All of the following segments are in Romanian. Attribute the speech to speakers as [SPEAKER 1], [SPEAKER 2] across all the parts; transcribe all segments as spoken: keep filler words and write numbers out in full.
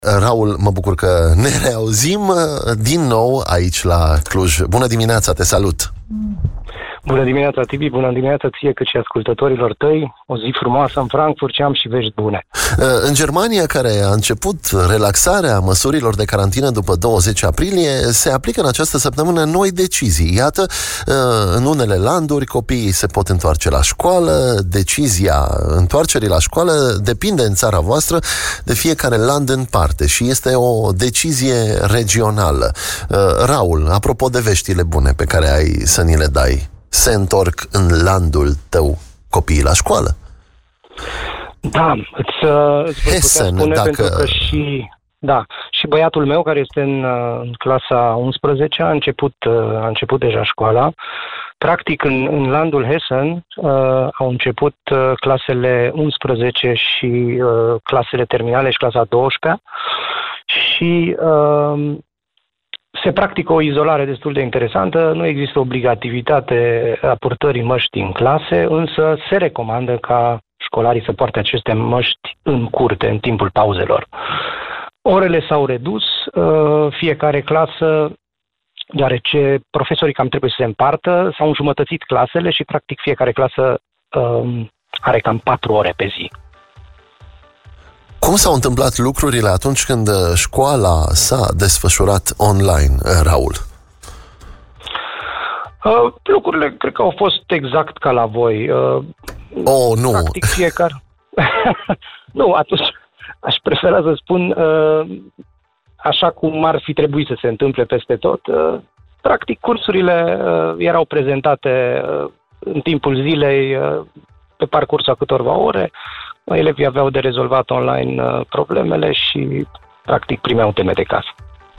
[SPEAKER 1] Raul, mă bucur că ne reauzim din nou aici la Cluj. Bună dimineața, te salut!
[SPEAKER 2] Bună dimineața, Tibi, bună dimineața ție cât și ascultătorilor tăi. O zi frumoasă în Frankfurt și am și vești bune.
[SPEAKER 1] În Germania, care a început relaxarea măsurilor de carantină după douăzeci aprilie, se aplică în această săptămână noi decizii. Iată, în unele landuri copiii se pot întoarce la școală. Decizia întoarcerii la școală depinde în țara voastră de fiecare land în parte și este o decizie regională. Raul, apropo de veștile bune pe care ai să ni le dai, se întorc în landul tău copiii la școală?
[SPEAKER 2] Da, îți, îți voi putea spune, dacă... pentru că și, da, și băiatul meu, care este în, în clasa unsprezecea, a început, a început deja școala. Practic, în, în landul Hessen uh, au început uh, clasele unsprezece și uh, clasele terminale și clasa a douăsprezecea și uh, se practică o izolare destul de interesantă, nu există obligativitate a purtării măștii în clase, însă se recomandă ca școlarii să poarte aceste măști în curte, în timpul pauzelor. Orele s-au redus, fiecare clasă, deoarece profesorii cam trebuie să se împartă, s-au înjumătățit clasele și practic fiecare clasă are cam patru ore pe zi.
[SPEAKER 1] Cum s-au întâmplat lucrurile atunci când școala s-a desfășurat online, Raul?
[SPEAKER 2] Uh, lucrurile cred că au fost exact ca la voi. Uh,
[SPEAKER 1] oh, nu!
[SPEAKER 2] Practic fiecare... nu, atunci aș prefera să spun uh, așa cum ar fi trebuit să se întâmple peste tot. Uh, practic cursurile uh, erau prezentate uh, în timpul zilei uh, pe parcursul a câtorva ore. Elevii aveau de rezolvat online uh, problemele și, practic, primeau teme de casă.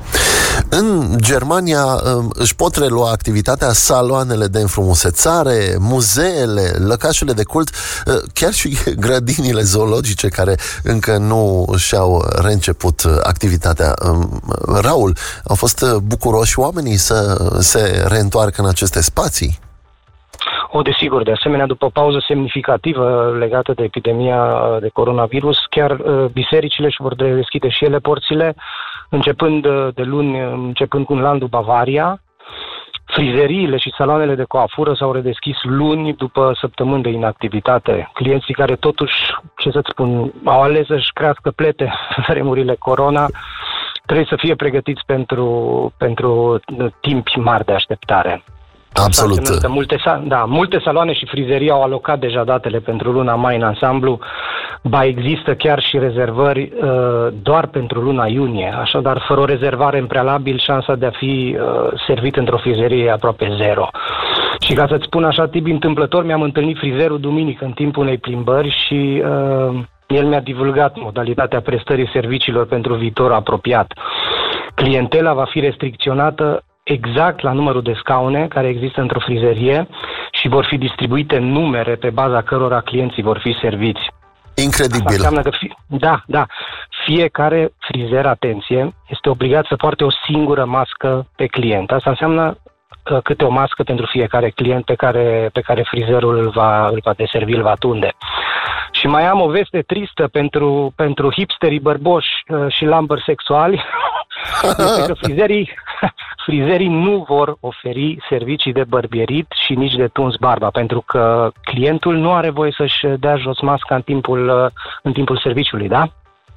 [SPEAKER 1] În Germania uh, își pot relua activitatea saloanele de înfrumusețare, muzeele, lăcașele de cult, uh, chiar și grădinile zoologice care încă nu și-au reînceput activitatea. Uh, Raul, au fost bucuroși oamenii să se reîntoarcă în aceste spații?
[SPEAKER 2] O, desigur, de asemenea, după o pauză semnificativă legată de epidemia de coronavirus, chiar uh, bisericile își vor deschide și ele porțile, începând de luni, începând cu landul Bavaria. Frizeriile și saloanele de coafură s-au redeschis luni după săptămâni de inactivitate. Clienții care totuși, ce să-ți spun, au ales să-și crească plete în vremurile corona, trebuie să fie pregătiți pentru, pentru timpi mari de așteptare.
[SPEAKER 1] Absolut.
[SPEAKER 2] Multe, da, multe saloane și frizerii au alocat deja datele pentru luna mai în ansamblu, ba există chiar și rezervări uh, doar pentru luna iunie, așadar fără o rezervare în prealabil șansa de a fi uh, servit într-o frizerie e aproape zero. Și ca să-ți spun așa, Tibi, întâmplător mi-am întâlnit frizerul duminică în timpul unei plimbări și uh, el mi-a divulgat modalitatea prestării serviciilor pentru viitor apropiat. Clientela va fi restricționată exact la numărul de scaune care există într-o frizerie și vor fi distribuite numere pe baza cărora clienții vor fi serviți.
[SPEAKER 1] Incredibil.
[SPEAKER 2] Asta înseamnă că fi... Da, da. Fiecare frizer, atenție, este obligat să poarte o singură mască pe client. Asta înseamnă uh, câte o mască pentru fiecare client pe care, pe care frizerul îl va, îl va deservi, îl va tunde. Și mai am o veste tristă pentru, pentru hipsterii bărboși uh, și lambări sexuali. Este că frizerii, frizerii nu vor oferi servicii de bărbierit și nici de tuns barba, pentru că clientul nu are voie să-și dea jos masca în timpul, în timpul serviciului, da?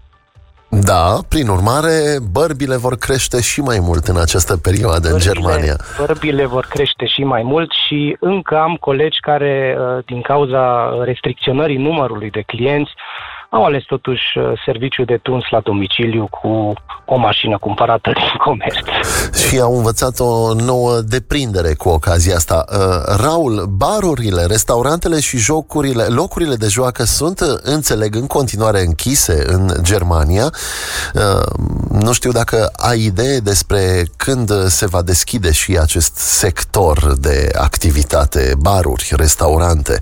[SPEAKER 1] Da, prin urmare, bărbile vor crește și mai mult în această perioadă bărbile, în Germania.
[SPEAKER 2] Bărbile vor crește și mai mult și încă am colegi care, din cauza restricționării numărului de clienți, au ales totuși serviciul de tuns la domiciliu cu o mașină cumpărată din comerț.
[SPEAKER 1] Și au învățat o nouă deprindere cu ocazia asta. Uh, Raul, barurile, restaurantele și jocurile, locurile de joacă sunt, înțeleg, în continuare închise în Germania. Uh, nu știu dacă ai idee despre când se va deschide și acest sector de activitate, baruri, restaurante.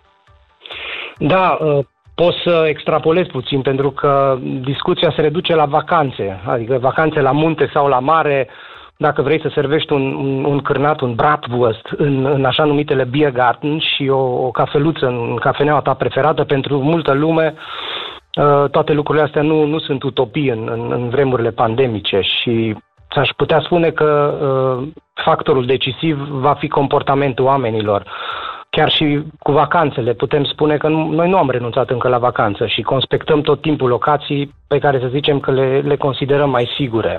[SPEAKER 2] Da, uh... Pot să extrapolez puțin, pentru că discuția se reduce la vacanțe, adică vacanțe la munte sau la mare. Dacă vrei să servești un, un, un cârnat, un bratwurst în, în așa numitele Biergarten și o, o cafeluță în cafeneaua ta preferată, pentru multă lume toate lucrurile astea nu, nu sunt utopii în, în, în vremurile pandemice și aș putea spune că uh, factorul decisiv va fi comportamentul oamenilor. Chiar și cu vacanțele putem spune că nu, noi nu am renunțat încă la vacanță și conspectăm tot timpul locații pe care să zicem că le, le considerăm mai sigure.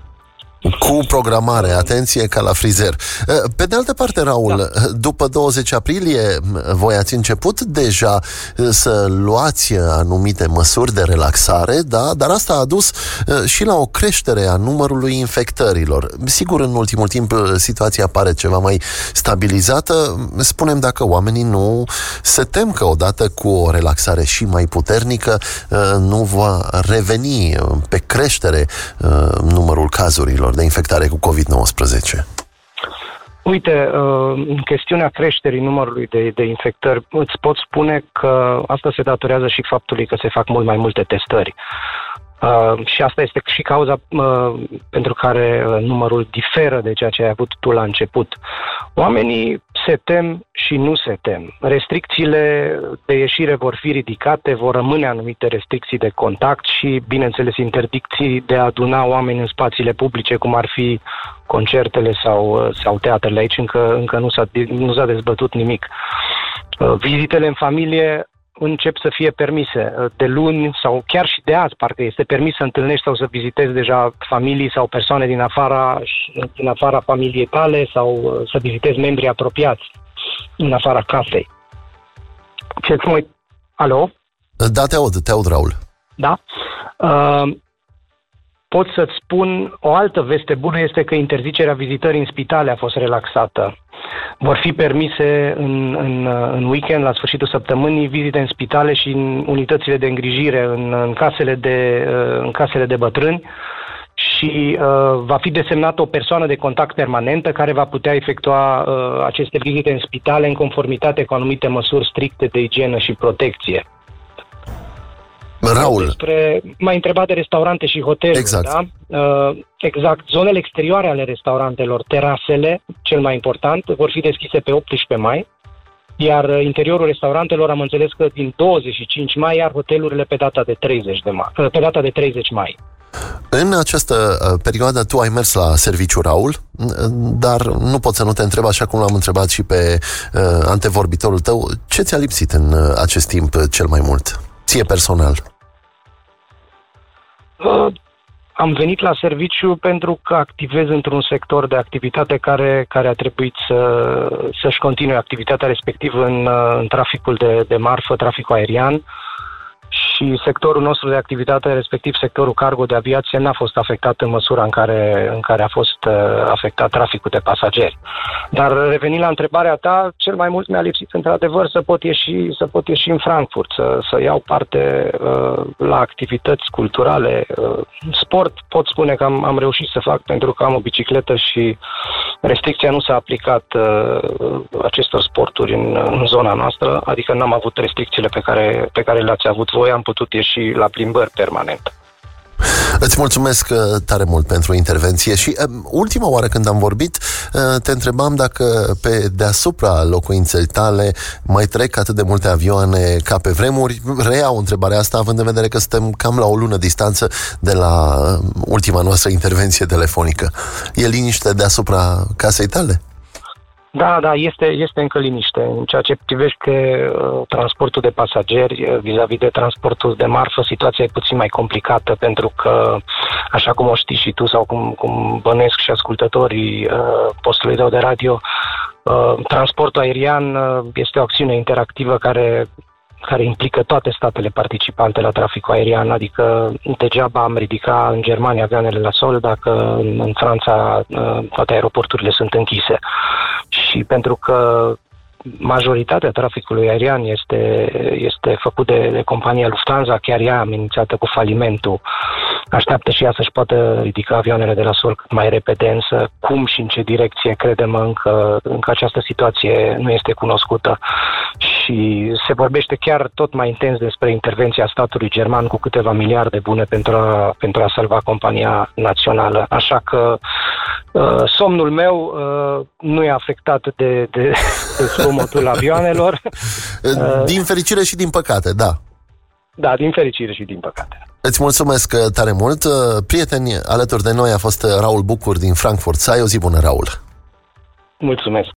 [SPEAKER 1] Cu programare, atenție, ca la frizer. Pe de altă parte, Raul, da. După douăzeci aprilie, voi ați început deja să luați anumite măsuri de relaxare, da? Dar asta a dus și la o creștere a numărului infectărilor. Sigur, în ultimul timp, situația pare ceva mai stabilizată. Spunem dacă oamenii nu se tem că odată cu o relaxare și mai puternică nu va reveni pe creștere numărul cazurilor de infectare cu covid nouăsprezece.
[SPEAKER 2] Uite, în chestiunea creșterii numărului de, de infectări, îți pot spune că asta se datorează și faptului că se fac mult mai multe testări. Uh, și asta este și cauza uh, pentru care uh, numărul diferă de ceea ce ai avut tu la început. Oamenii se tem și nu se tem. Restricțiile de ieșire vor fi ridicate, vor rămâne anumite restricții de contact și, bineînțeles, interdicții de a aduna oameni în spațiile publice, cum ar fi concertele sau, sau teatrele. Aici încă, încă nu, s-a, nu s-a dezbătut nimic. Uh, vizitele în familie încep să fie permise. De luni sau chiar și de azi, parcă este permis să întâlnești sau să vizitezi deja familii sau persoane din afara, din afara familiei tale sau să vizitezi membrii apropiați în afara casei. Ce mai... Alo?
[SPEAKER 1] Da, te aud, te aud, Raul.
[SPEAKER 2] Da? Uh, pot să-ți spun o altă veste bună, este că interzicerea vizitării în spitale a fost relaxată. Vor fi permise în, în, în weekend, la sfârșitul săptămânii, vizite în spitale și în unitățile de îngrijire, în, în, casele, de, în casele de bătrâni și uh, va fi desemnată o persoană de contact permanentă care va putea efectua uh, aceste vizite în spitale în conformitate cu anumite măsuri stricte de igienă și protecție.
[SPEAKER 1] Raul.
[SPEAKER 2] Despre, m-ai întrebat de restaurante și hoteluri,
[SPEAKER 1] exact.
[SPEAKER 2] Da? Uh, exact. Zonele exterioare ale restaurantelor, terasele, cel mai important, vor fi deschise pe optsprezece mai, iar interiorul restaurantelor am înțeles că din douăzeci și cinci mai, iar hotelurile pe data de treizeci de mai, pe data de treizeci mai.
[SPEAKER 1] În această uh, perioadă tu ai mers la serviciu, Raul, dar nu pot să nu te întreb, așa cum l-am întrebat și pe uh, antevorbitorul tău, ce ți-a lipsit în uh, acest timp cel mai mult? Ție personal.
[SPEAKER 2] Uh, am venit la serviciu pentru că activez într-un sector de activitate care, care a trebuit să, să-și continue activitatea respectivă în, în traficul de, de marfă, traficul aerian. Și sectorul nostru de activitate, respectiv sectorul cargo de aviație, n-a fost afectat în măsura în care, în care a fost uh, afectat traficul de pasageri. Dar revenind la întrebarea ta, cel mai mult mi-a lipsit într-adevăr să pot ieși, să pot ieși în Frankfurt, să, să iau parte uh, la activități culturale. Uh, sport pot spune că am, am reușit să fac pentru că am o bicicletă și restricția nu s-a aplicat uh, acestor sporturi în, în zona noastră, adică n-am avut restricțiile pe care, pe care le-ați avut voi, am putut ieși la plimbări permanent.
[SPEAKER 1] Îți mulțumesc tare mult pentru intervenție și uh, ultima oară când am vorbit uh, te întrebam dacă pe deasupra locuinței tale mai trec atât de multe avioane ca pe vremuri. Reiau întrebarea asta având în vedere că suntem cam la o lună distanță de la ultima noastră intervenție telefonică. E liniște deasupra casei tale?
[SPEAKER 2] Da, da, este, este încă liniște. În ceea ce privește uh, transportul de pasageri, uh, vis-a-vis de transportul de marfă, situația e puțin mai complicată pentru că, așa cum o știi și tu sau cum, cum bănuiesc și ascultătorii uh, postului tău de radio, uh, transportul aerian uh, este o acțiune interactivă care care implică toate statele participante la traficul aerian, adică degeaba am ridicat în Germania avioanele la sol dacă în, în Franța toate aeroporturile sunt închise. Și pentru că majoritatea traficului aerian este, este făcut de, de compania Lufthansa, chiar ea amenințată cu falimentul, așteaptă și ea să-și poată ridica avioanele de la sol cât mai repede, însă cum și în ce direcție credem încă, încă această situație nu este cunoscută. Și se vorbește chiar tot mai intens despre intervenția statului german cu câteva miliarde bune pentru a, pentru a salva compania națională. Așa că uh, somnul meu uh, nu e afectat de, de, de zgomotul avioanelor.
[SPEAKER 1] Din fericire și din păcate, da.
[SPEAKER 2] Da, din fericire și din păcate.
[SPEAKER 1] Îți mulțumesc tare mult. Prieteni, alături de noi a fost Raul Bucur din Frankfurt. Să ai o zi bună, Raul.
[SPEAKER 2] Mulțumesc.